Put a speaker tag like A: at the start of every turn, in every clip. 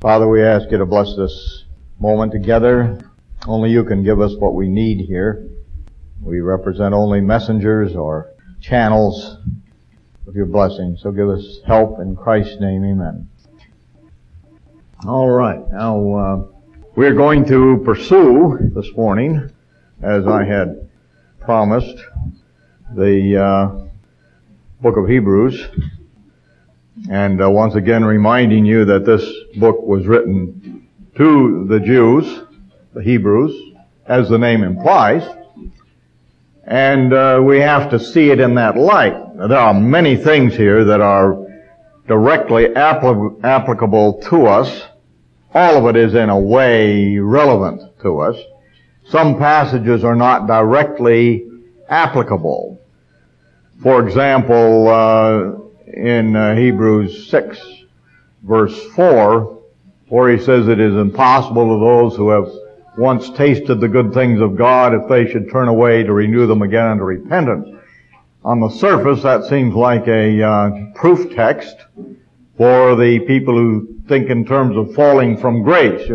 A: Father, we ask you to bless this moment together. Only you can give us what we need here. We represent only messengers or channels of your blessing. So give us help in Christ's name, amen. All right, now we're going to pursue this morning, as I had promised, the book of Hebrews. And once again reminding you that this book was written to the Jews, the Hebrews, as the name implies. And we have to see it in that light. Now, there are many things here that are directly applicable to us. All of it is in a way relevant to us. Some passages are not directly applicable. For example, in Hebrews 6, verse 4, where he says it is impossible to those who have once tasted the good things of God, if they should turn away, to renew them again unto repentance. On the surface, that seems like a proof text for the people who think in terms of falling from grace.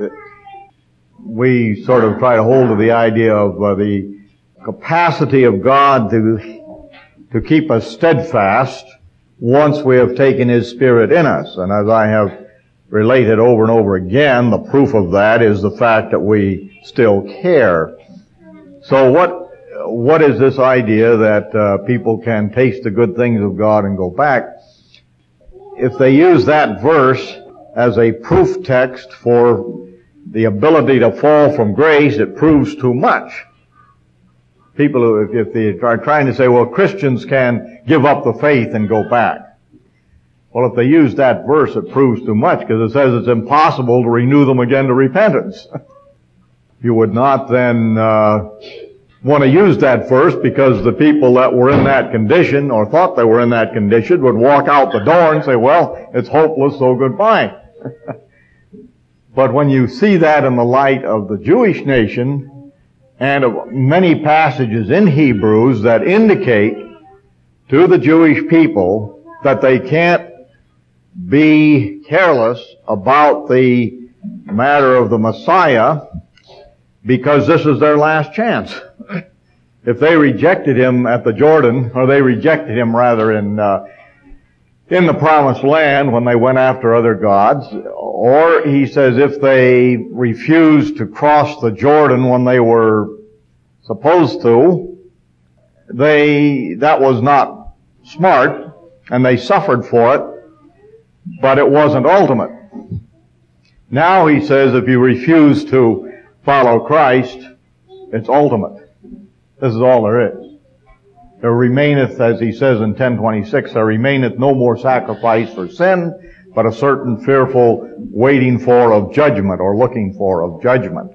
A: We sort of try to hold to the idea of the capacity of God to keep us steadfast once we have taken His Spirit in us. And as I have related over and over again, the proof of that is the fact that we still care. So what is this idea that people can taste the good things of God and go back? If they use that verse as a proof text for the ability to fall from grace, it proves too much. People who, if they are trying to say, well, Christians can give up the faith and go back. Well, if they use that verse, it proves too much, because it says it's impossible to renew them again to repentance. You would not then want to use that verse, because the people that were in that condition, or thought they were in that condition, would walk out the door and say, well, it's hopeless, so goodbye. But when you see that in the light of the Jewish nation, and of many passages in Hebrews that indicate to the Jewish people that they can't be careless about the matter of the Messiah, because this is their last chance. If they rejected Him at the Jordan, or they rejected Him rather in the Promised Land when they went after other gods, or he says if they refused to cross the Jordan when they were supposed to, that was not smart, and they suffered for it, but it wasn't ultimate. Now he says if you refuse to follow Christ, it's ultimate. This is all there is. There remaineth, as he says in 10:26, there remaineth no more sacrifice for sin, but a certain fearful waiting for of judgment, or looking for of judgment.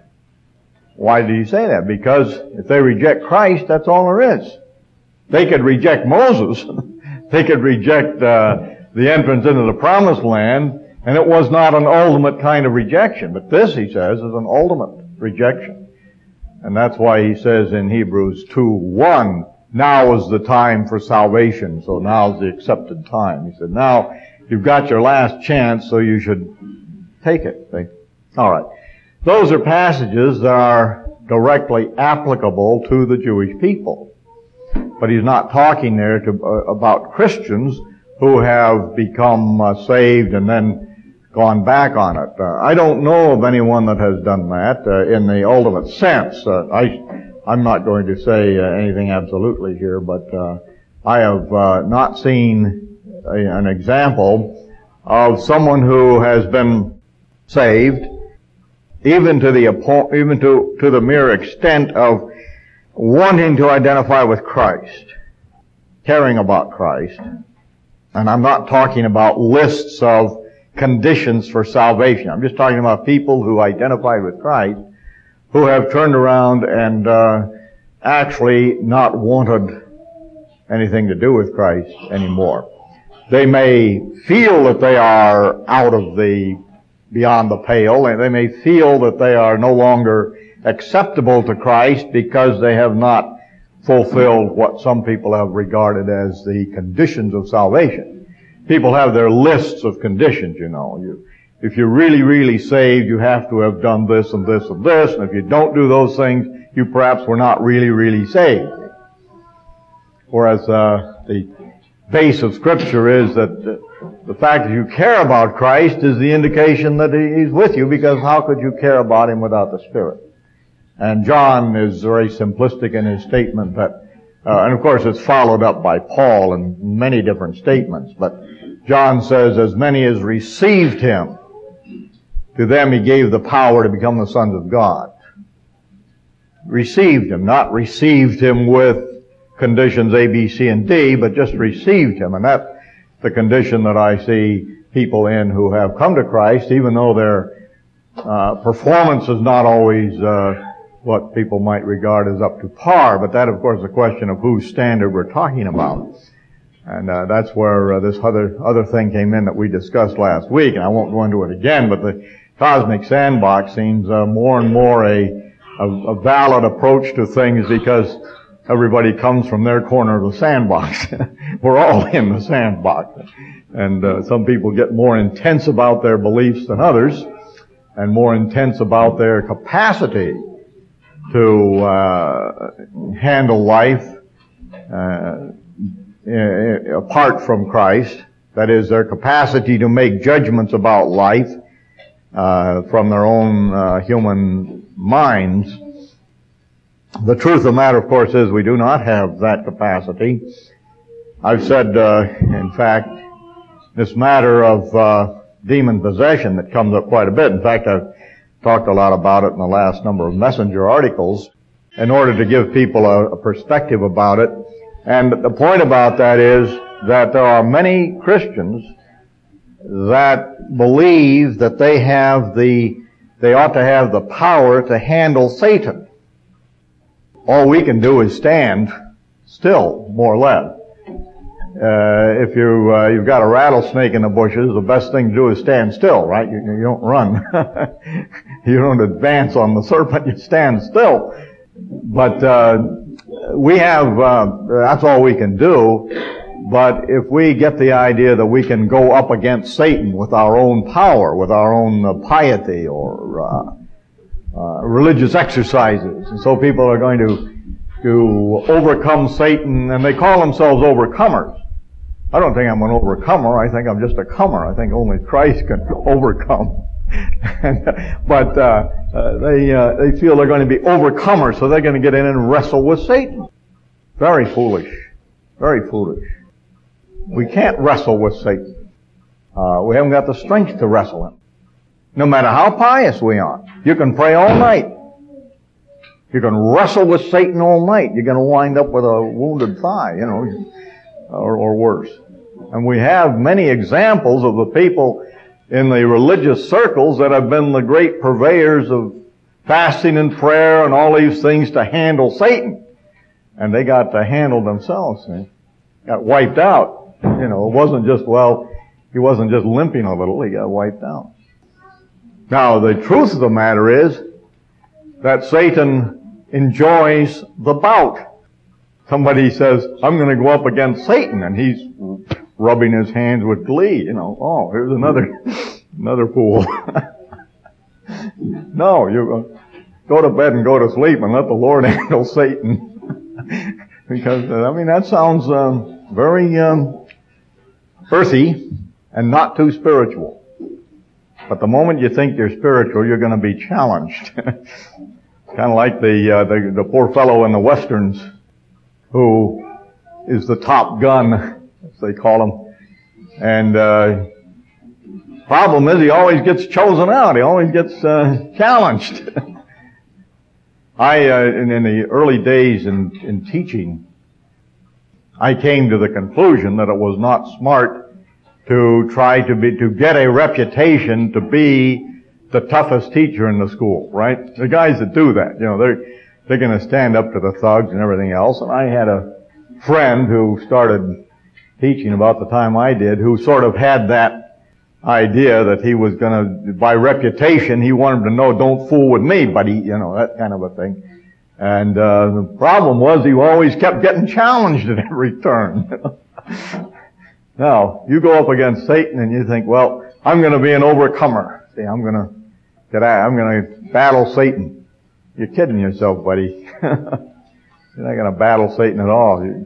A: Why did he say that? Because if they reject Christ, that's all there is. They could reject Moses. They could reject the entrance into the Promised Land, and it was not an ultimate kind of rejection. But this, he says, is an ultimate rejection. And that's why he says in Hebrews 2:1, now is the time for salvation, so now is the accepted time. He said, now you've got your last chance, so you should take it. See? All right. Those are passages that are directly applicable to the Jewish people. But he's not talking there about Christians who have become saved and then gone back on it. I don't know of anyone that has done that in the ultimate sense. I'm not going to say anything absolutely here, but I have not seen an example of someone who has been saved, even to the mere extent of wanting to identify with Christ, caring about Christ. And I'm not talking about lists of conditions for salvation. I'm just talking about people who identified with Christ, who have turned around and actually not wanted anything to do with Christ anymore. They may feel that they are out of beyond the pale, and they may feel that they are no longer acceptable to Christ because they have not fulfilled what some people have regarded as the conditions of salvation. People have their lists of conditions, you know. if you're really, really saved, you have to have done this and this and this, and if you don't do those things, you perhaps were not really, really saved. Whereas the base of Scripture is that the fact that you care about Christ is the indication that He's with you, because how could you care about Him without the Spirit? And John is very simplistic in his statement that, and of course it's followed up by Paul in many different statements, but John says, as many as received Him, to them He gave the power to become the sons of God. Received Him, not received Him with conditions A, B, C, and D, but just received Him. And that's the condition that I see people in who have come to Christ, even though their performance is not always what people might regard as up to par. But that, of course, is a question of whose standard we're talking about. And that's where this other thing came in that we discussed last week, and I won't go into it again, but the cosmic sandbox seems more and more a valid approach to things, because everybody comes from their corner of the sandbox. We're all in the sandbox. And some people get more intense about their beliefs than others, and more intense about their capacity to handle life apart from Christ. That is, their capacity to make judgments about life from their own human minds. The truth of the matter, of course, is we do not have that capacity. I've said, in fact, this matter of demon possession that comes up quite a bit. In fact, I've talked a lot about it in the last number of messenger articles in order to give people a perspective about it. And the point about that is that there are many Christians that believe that they ought to have the power to handle Satan. All we can do is stand still, more or less. If you've got a rattlesnake in the bushes, the best thing to do is stand still, right? You don't run. You don't advance on the serpent, you stand still. But we have, that's all we can do. But if we get the idea that we can go up against Satan with our own power, with our own piety or religious exercises, and so people are going to overcome Satan, and they call themselves overcomers. I don't think I'm an overcomer. I think I'm just a comer. I think only Christ can overcome. But they feel they're going to be overcomers, so they're going to get in and wrestle with Satan. Very foolish. Very foolish. We can't wrestle with Satan. We haven't got the strength to wrestle him. No matter how pious we are. You can pray all night. You can wrestle with Satan all night. You're going to wind up with a wounded thigh, or worse. And we have many examples of the people in the religious circles that have been the great purveyors of fasting and prayer and all these things to handle Satan. And they got to handle themselves. Got wiped out. It wasn't just, he wasn't just limping a little, he got wiped out. Now, the truth of the matter is that Satan enjoys the bout. Somebody says, I'm going to go up against Satan, and he's rubbing his hands with glee. Here's another fool. No, you go to bed and go to sleep and let the Lord handle Satan. Because, that sounds very earthy and not too spiritual. But the moment you think you're spiritual, you're going to be challenged. Kind of like the poor fellow in the Westerns who is the top gun, as they call him. And problem is he always gets chosen out. He always gets challenged. In the early days in teaching, I came to the conclusion that it was not smart to try to get a reputation to be the toughest teacher in the school, right? The guys that do that, they're going to stand up to the thugs and everything else. And I had a friend who started teaching about the time I did, who sort of had that idea that he was going to, by reputation, he wanted to know, don't fool with me, buddy, that kind of a thing. And the problem was he always kept getting challenged at every turn. Now, you go up against Satan and you think, I'm going to be an overcomer. See, I'm going to battle Satan. You're kidding yourself, buddy. You're not going to battle Satan at all.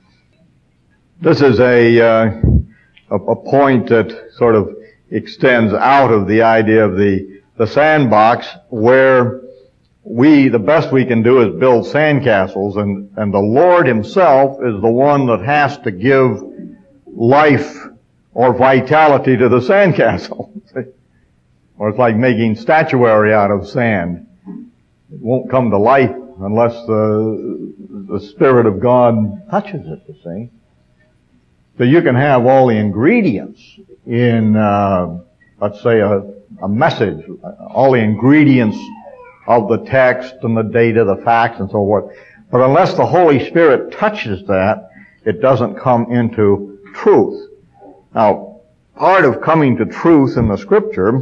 A: This is a point that sort of extends out of the idea of the sandbox, where the best we can do is build sandcastles, and the Lord Himself is the one that has to give life or vitality to the sandcastle. Or it's like making statuary out of sand. It won't come to life unless the Spirit of God touches it, you see. So you can have all the ingredients in, let's say, a message, all the ingredients of the text and the data, the facts, and so forth. But unless the Holy Spirit touches that, it doesn't come into truth. Now, part of coming to truth in the Scripture,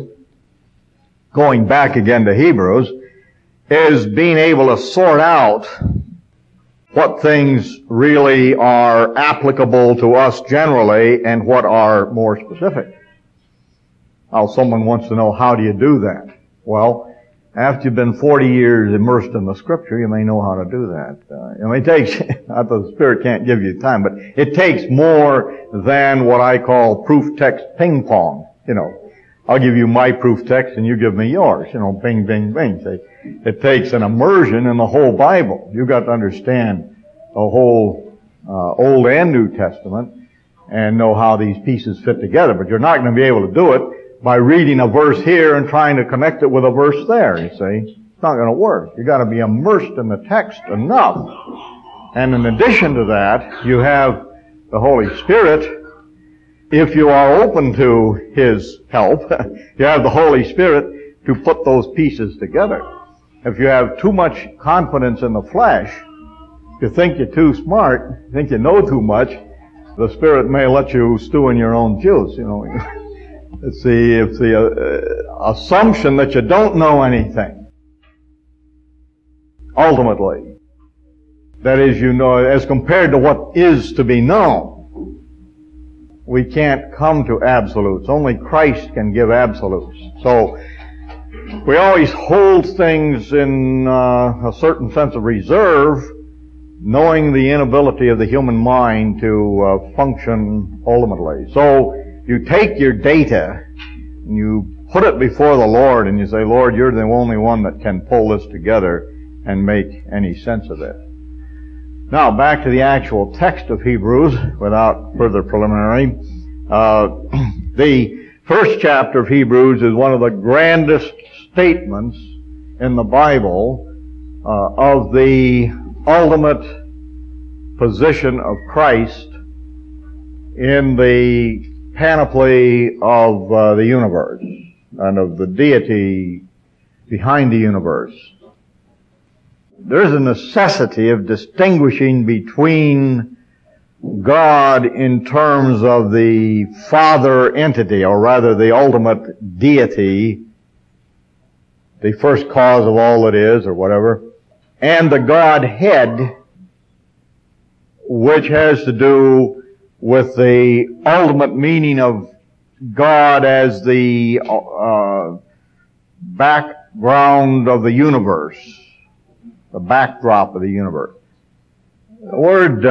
A: going back again to Hebrews, is being able to sort out what things really are applicable to us generally and what are more specific. Now, someone wants to know, how do you do that? Well, after you've been 40 years immersed in the Scripture, you may know how to do that. It takes, not that the Spirit can't give you time, but it takes more than what I call proof text ping pong. I'll give you my proof text and you give me yours. Bing, bing, bing. It takes an immersion in the whole Bible. You've got to understand the whole Old and New Testament and know how these pieces fit together. But you're not going to be able to do it by reading a verse here and trying to connect it with a verse there, you see. It's not going to work. You've got to be immersed in the text enough. And in addition to that, you have the Holy Spirit. If you are open to His help, you have the Holy Spirit to put those pieces together. If you have too much confidence in the flesh, you think you're too smart, you think you know too much, the Spirit may let you stew in your own juice, It's the assumption that you don't know anything. Ultimately. That is, as compared to what is to be known. We can't come to absolutes. Only Christ can give absolutes. So, we always hold things in a certain sense of reserve, knowing the inability of the human mind to function ultimately. So, you take your data and you put it before the Lord and you say, Lord, you're the only one that can pull this together and make any sense of it. Now, back to the actual text of Hebrews, without further preliminary. The first chapter of Hebrews is one of the grandest statements in the Bible of the ultimate position of Christ in the panoply of the universe and of the deity behind the universe. There's a necessity of distinguishing between God in terms of the Father entity, or rather the ultimate deity, the first cause of all that is, or whatever, and the Godhead, which has to do with the ultimate meaning of God as the background of the universe. The backdrop of the universe. The word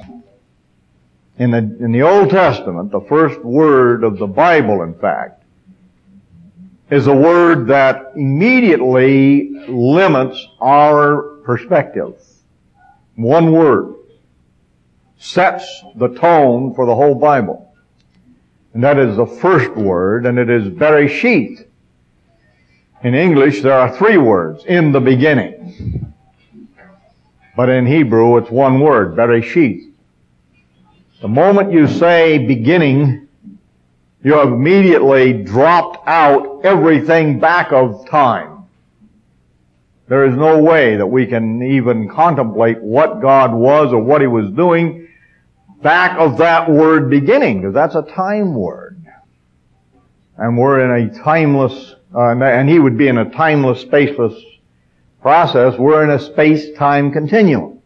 A: in the Old Testament, the first word of the Bible, in fact, is a word that immediately limits our perspective. One word sets the tone for the whole Bible. And that is the first word, and it is Bereshit. In English, there are three words, in the beginning. But in Hebrew, it's one word, Bereshit. The moment you say beginning, you have immediately dropped out everything back of time. There is no way that we can even contemplate what God was or what He was doing back of that word beginning, because that's a time word. And we're in a timeless, and He would be in a timeless, spaceless process. We're in a space-time continuum.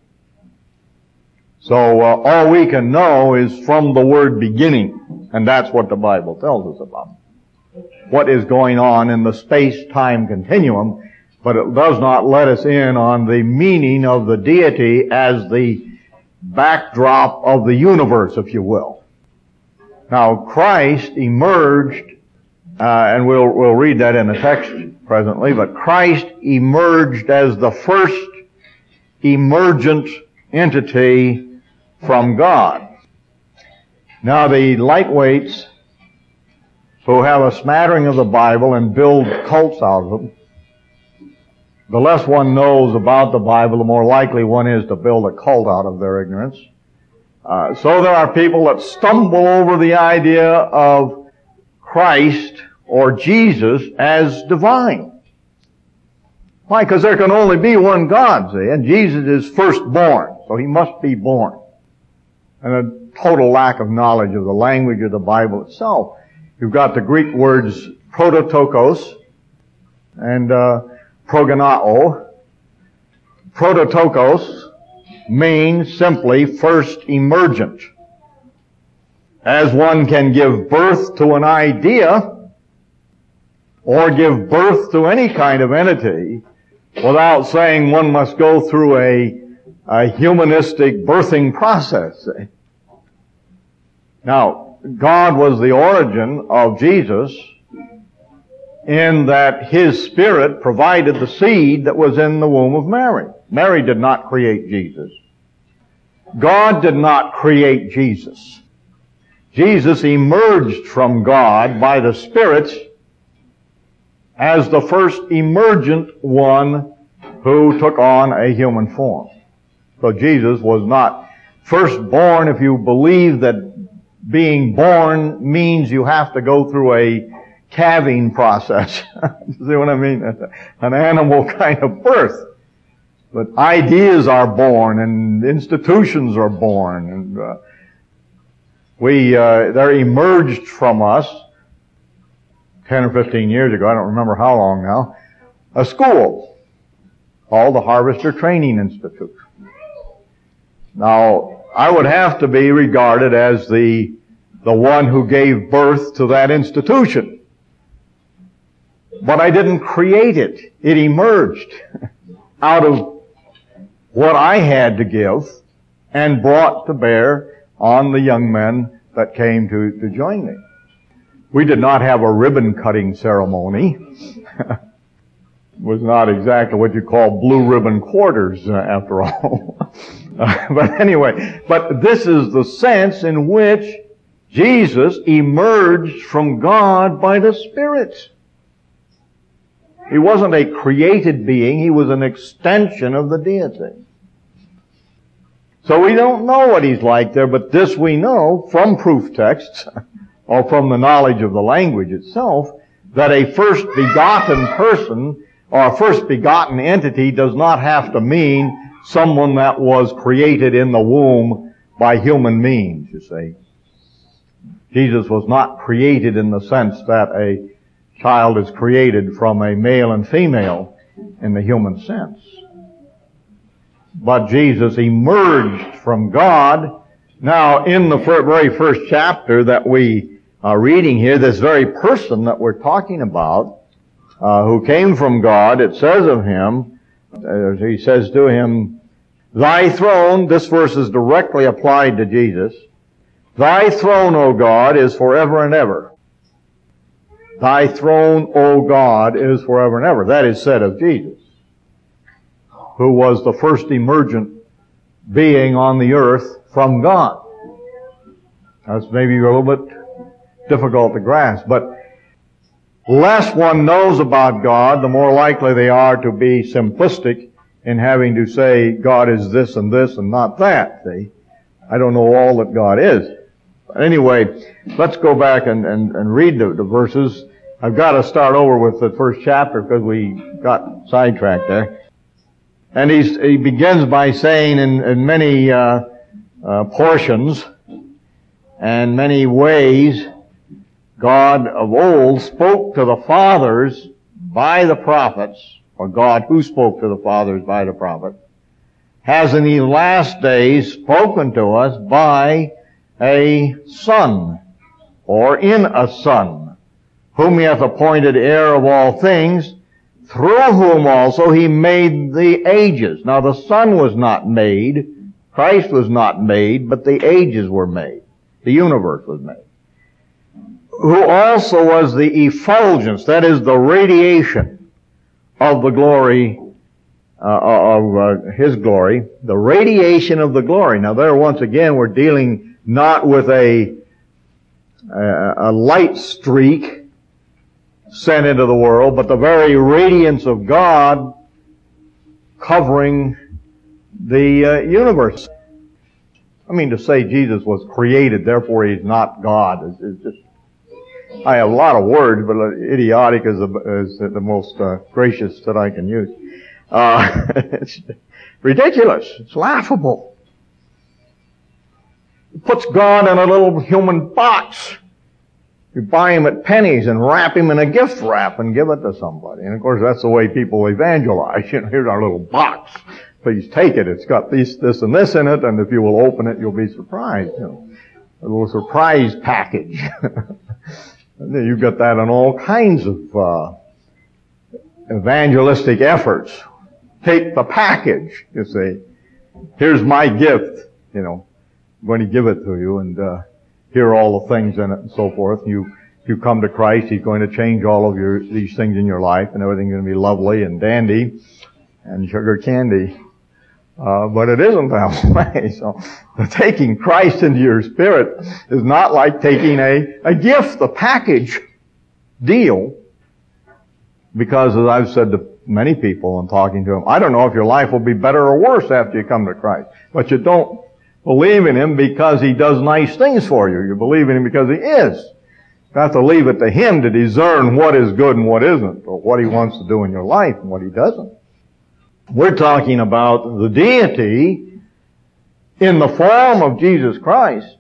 A: So all we can know is from the word beginning, and that's what the Bible tells us about. what is going on in the space-time continuum, but it does not let us in on the meaning of the deity as the backdrop of the universe, if you will. Now, Christ emerged, and we'll read that in the text presently, but Christ emerged as the first emergent entity from God. Now, the lightweights who have a smattering of the Bible and build cults out of them, the less one knows about the Bible, the more likely one is to build a cult out of their ignorance. So there are people that stumble over the idea of Christ or Jesus as divine. Why? Because there can only be one God, see, and Jesus is firstborn, so he must be born. And a total lack of knowledge of the language of the Bible itself. You've got the Greek words prototokos and progenao. Prototokos means simply first emergent. As one can give birth to an idea or give birth to any kind of entity without saying one must go through a humanistic birthing process. Now, God was the origin of Jesus in that His Spirit provided the seed that was in the womb of Mary. Mary did not create Jesus. God did not create Jesus. Jesus emerged from God by the Spirit as the first emergent one who took on a human form. So Jesus was not firstborn if you believe that being born means you have to go through a calving process. See what I mean? An animal kind of birth. But ideas are born and institutions are born, and they're emerged from us 10 or 15 years ago, I don't remember how long now, a school called the Harvester Training Institute. Now, I would have to be regarded as the one who gave birth to that institution. But I didn't create it. It emerged out of what I had to give and brought to bear on the young men that came to join me. We did not have a ribbon cutting ceremony. It was not exactly what you call blue ribbon quarters, after all. But anyway, but this is the sense in which Jesus emerged from God by the Spirit. He wasn't a created being, he was an extension of the deity. So we don't know what he's like there, but this we know from proof texts, or from the knowledge of the language itself, that a first begotten person or a first begotten entity does not have to mean someone that was created in the womb by human means, you see. Jesus was not created in the sense that a child is created from a male and female in the human sense. But Jesus emerged from God. Now, in the very first chapter that we are reading here, this very person that we're talking about, who came from God, it says of him, he says to him, "Thy throne," this verse is directly applied to Jesus, "Thy throne, O God, is forever and ever." Thy throne, O God, is forever and ever. That is said of Jesus, who was the first emergent being on the earth from God. That's maybe a little bit difficult to grasp, but less one knows about God, the more likely they are to be simplistic in having to say God is this and not that, see. I don't know all that God is. But anyway, let's go back and read the verses. I've got to start over with the first chapter because we got sidetracked there. And he begins by saying in many portions and many ways, God of old spoke to the fathers by the prophets, or God who spoke to the fathers by the prophet, has in the last days spoken to us by a Son, or in a Son, whom he hath appointed heir of all things, through whom also he made the ages. Now the Son was not made, Christ was not made, but the ages were made. The universe was made. Who also was the effulgence, that is the radiation of the glory, his glory, the radiation of the glory. Now there once again we're dealing not with a light streak sent into the world, but the very radiance of God covering the universe. I mean, to say Jesus was created, therefore he's not God, is just, I have a lot of words, but idiotic is the most gracious that I can use. It's ridiculous. It's laughable. It puts God in a little human box. You buy him at Penny's and wrap him in a gift wrap and give it to somebody. And of course that's the way people evangelize. You know, here's our little box. Please take it. It's got this, and this in it, and if you will open it, you'll be surprised. You know, a little surprise package. You get that in all kinds of evangelistic efforts. Take the package, you see. Here's my gift, you know. I'm going to give it to you, and here are all the things in it and so forth. You come to Christ, he's going to change all of these things in your life, and everything's going to be lovely and dandy and sugar candy. But it isn't that way. So taking Christ into your spirit is not like taking a gift, a package deal. Because as I've said to many people and talking to them, I don't know if your life will be better or worse after you come to Christ. But you don't believe in him because he does nice things for you. You believe in him because he is. You have to leave it to him to discern what is good and what isn't, or what he wants to do in your life and what he doesn't. We're talking about the deity in the form of Jesus Christ,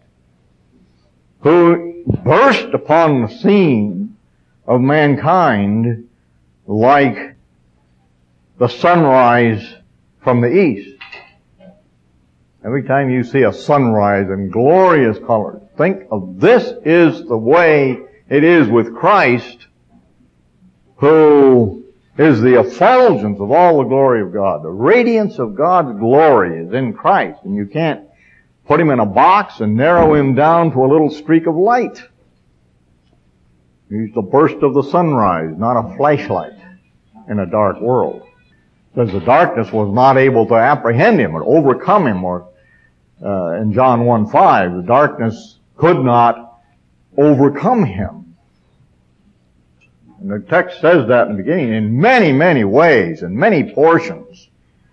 A: who burst upon the scene of mankind like the sunrise from the east. Every time you see a sunrise in glorious colors, think of this is the way it is with Christ, who is the effulgence of all the glory of God. The radiance of God's glory is in Christ, and you can't put him in a box and narrow him down to a little streak of light. He's the burst of the sunrise, not a flashlight in a dark world. Because the darkness was not able to apprehend him or overcome him, or in John 1:5, the darkness could not overcome him. And the text says that in the beginning in many, many ways, in many portions.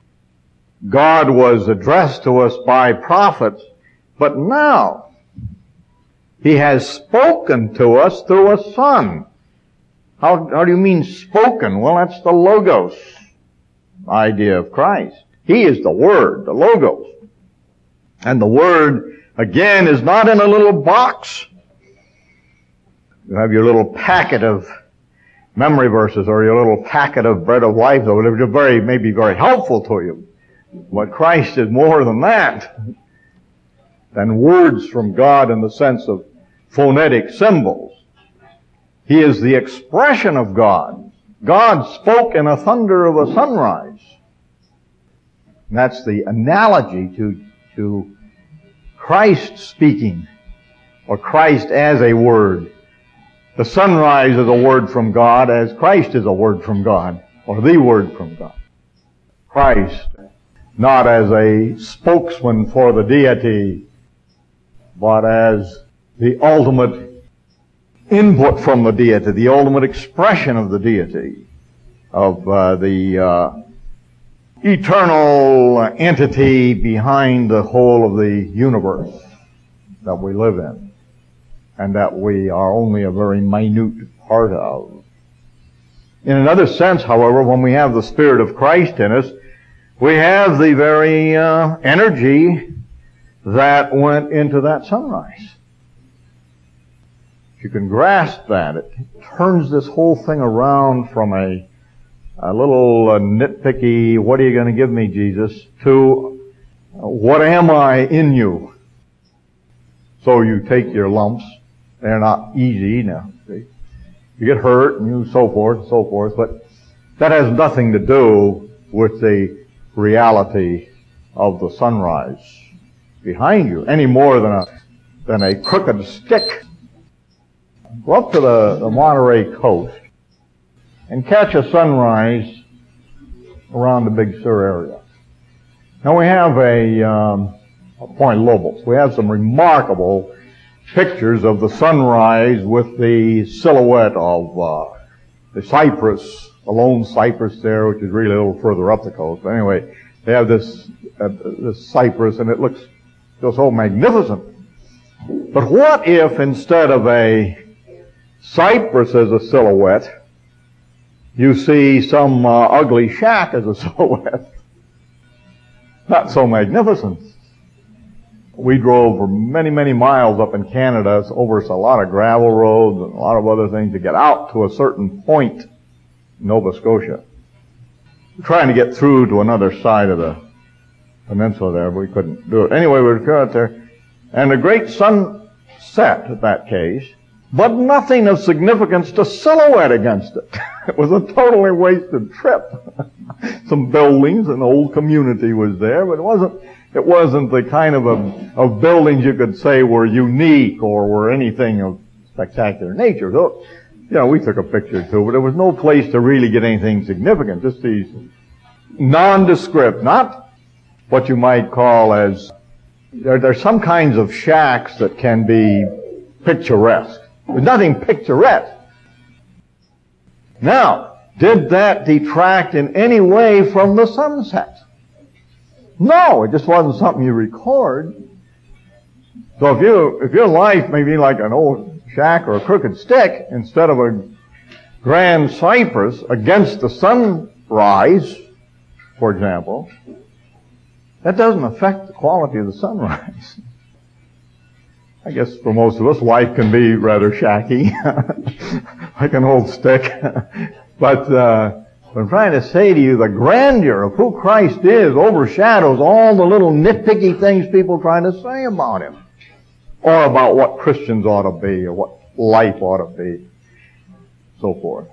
A: God was addressed to us by prophets, but now he has spoken to us through a Son. How do you mean spoken? Well, that's the Logos idea of Christ. He is the Word, the Logos. And the Word, again, is not in a little box. You have your little packet of memory verses or your little packet of bread of life, or whatever, may be very helpful to you. But Christ is more than that, than words from God in the sense of phonetic symbols. He is the expression of God. God spoke in a thunder of a sunrise. And that's the analogy to Christ speaking, or Christ as a word. The sunrise is a word from God as Christ is a word from God, or the word from God. Christ, not as a spokesman for the deity, but as the ultimate input from the deity, the ultimate expression of the deity, of the eternal entity behind the whole of the universe that we live in, and that we are only a very minute part of. In another sense, however, when we have the Spirit of Christ in us, we have the very energy that went into that sunrise. If you can grasp that, it turns this whole thing around from a little nitpicky, what are you going to give me, Jesus, to what am I in you? So you take your lumps. They're not easy now. See? you get hurt and you so forth, but that has nothing to do with the reality of the sunrise behind you, any more than a crooked stick. Go up to the Monterey coast and catch a sunrise around the Big Sur area. Now we have a Point Lobos. We have some remarkable pictures of the sunrise with the silhouette of the cypress, the lone cypress there, which is really a little further up the coast. But anyway, they have this cypress, and it looks just so magnificent. But what if instead of a cypress as a silhouette, you see some ugly shack as a silhouette? Not so magnificent. We drove for many, many miles up in Canada, over a lot of gravel roads and a lot of other things to get out to a certain point in Nova Scotia. Trying to get through to another side of the peninsula there, but we couldn't do it. Anyway, we were out there, and a great sun set at that case, but nothing of significance to silhouette against it. It was a totally wasted trip. Some buildings, an old community was there, but it wasn't the kind of buildings you could say were unique or were anything of spectacular nature. So, we took a picture too, but there was no place to really get anything significant. Just these nondescript, not what you might call as, there's some kinds of shacks that can be picturesque. There's nothing picturesque. Now, did that detract in any way from the sunset? No, it just wasn't something you record. So if your life may be like an old shack or a crooked stick, instead of a grand cypress against the sunrise, for example, that doesn't affect the quality of the sunrise. I guess for most of us, life can be rather shacky, like an old stick. But what I'm trying to say to you, the grandeur of who Christ is overshadows all the little nitpicky things people try to say about Him, or about what Christians ought to be, or what life ought to be, so forth.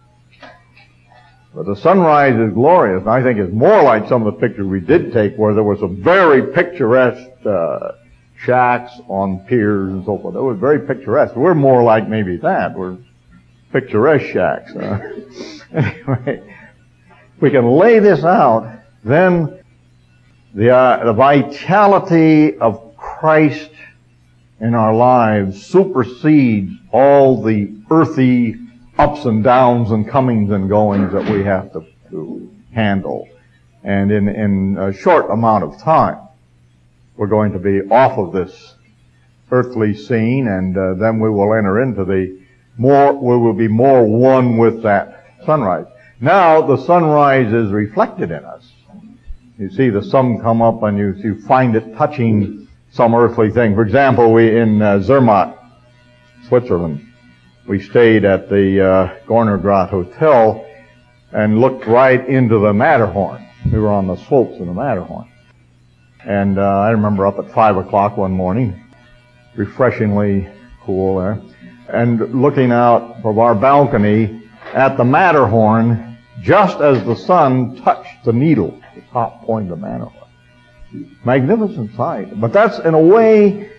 A: But the sunrise is glorious, and I think it's more like some of the pictures we did take, where there was some very picturesque shacks on piers and so forth. It was very picturesque. We're more like maybe that. We're picturesque shacks. Anyway, we can lay this out, then the vitality of Christ in our lives supersedes all the earthy ups and downs and comings and goings that we have to handle. And in a short amount of time, we're going to be off of this earthly scene, and then we will enter into we will be more one with that sunrise. Now the sunrise is reflected in us. You see the sun come up and you find it touching some earthly thing. For example, in Zermatt, Switzerland, we stayed at the Gornergrat Hotel and looked right into the Matterhorn. We were on the slopes of the Matterhorn. And I remember up at 5 o'clock one morning, refreshingly cool there, and looking out from our balcony at the Matterhorn just as the sun touched the needle, the top point of the Matterhorn. Magnificent sight. But that's in a way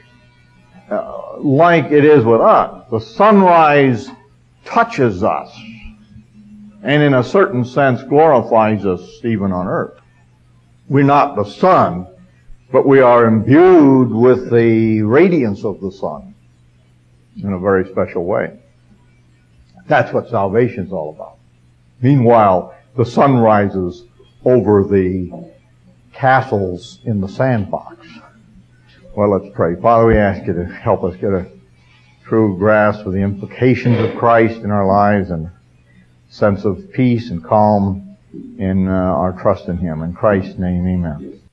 A: like it is with us. The sunrise touches us and in a certain sense glorifies us even on earth. We're not the sun, but we are imbued with the radiance of the sun in a very special way. That's what salvation is all about. Meanwhile, the sun rises over the castles in the sandbox. Well, let's pray. Father, we ask you to help us get a true grasp of the implications of Christ in our lives and sense of peace and calm in our trust in Him. In Christ's name, amen.